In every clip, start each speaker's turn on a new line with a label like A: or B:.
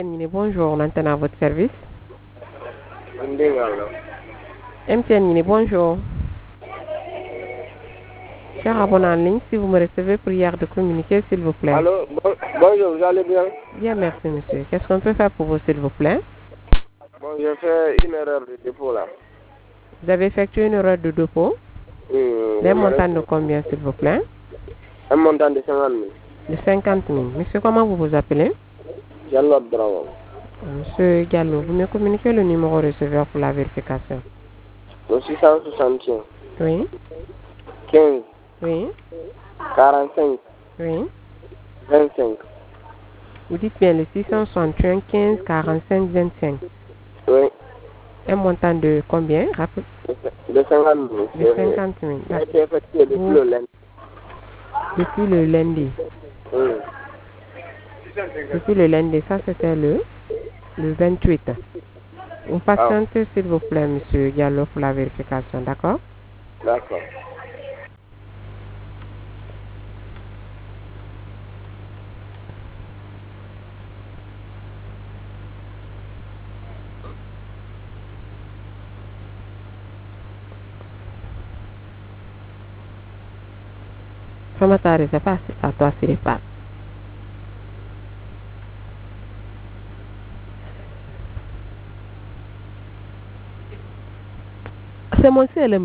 A: Bonjour, maintenant à votre service.
B: Ndingalo.
A: MTN, bonjour. Cher abonné en ligne, si vous me recevez, prière de communiquer, s'il vous plaît.
B: Allô, bonjour, vous allez bien?
A: Bien, merci, monsieur. Qu'est-ce qu'on peut faire pour vous, s'il vous plaît?
B: Bon, j'ai fait une erreur de dépôt là.
A: Vous avez effectué une erreur de dépôt. Les montants de combien, s'il vous plaît?
B: Un montant de 50 000.
A: De 50 000. Monsieur, comment vous vous appelez?
B: Diallo Abdraman.
A: Monsieur Gallo, vous me communiquez le numéro receveur pour la vérification.
B: Le 661.
A: Oui,
B: 15.
A: oui,
B: 45.
A: oui.
B: 25.
A: Vous dites bien le 661 15 45 25.
B: Oui.
A: Un montant de combien?
B: De 50 000.
A: De 50 000.
B: Ça a été effectué depuis le lundi.
A: Depuis le lundi.
B: Oui.
A: Depuis le lundi, ça c'était le 28. Vous patientez s'il vous plaît, monsieur Diallo, pour la vérification, d'accord?
B: D'accord.
A: Famatari, c'est pas à toi, c'est pas. C'est mon CLM.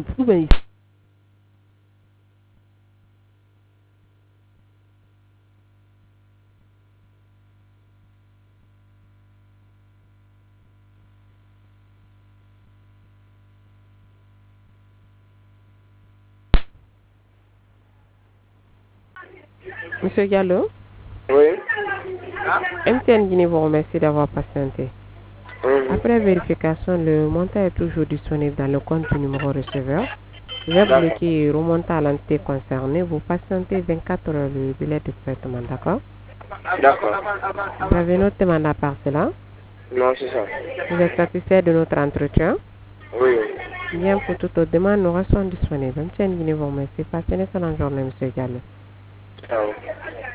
A: Monsieur Diallo,
B: Oui.
A: MTN Guinée vous remercie d'avoir patienté. Après vérification, le montant est toujours disponible dans le compte du numéro receveur. Je vais bloquer et remonter à l'entité concernée. Vous patientez 24 heures le délai de traitement, d'accord?
B: D'accord.
A: Vous avez notre demande à part cela?
B: Non, c'est ça.
A: Vous êtes satisfait de notre entretien?
B: Oui.
A: Bien, pour toute autre demande, nous restons disponibles. MTN Guinée vous remercie. Passez une excellente journée, monsieur Diallo.
B: Ciao.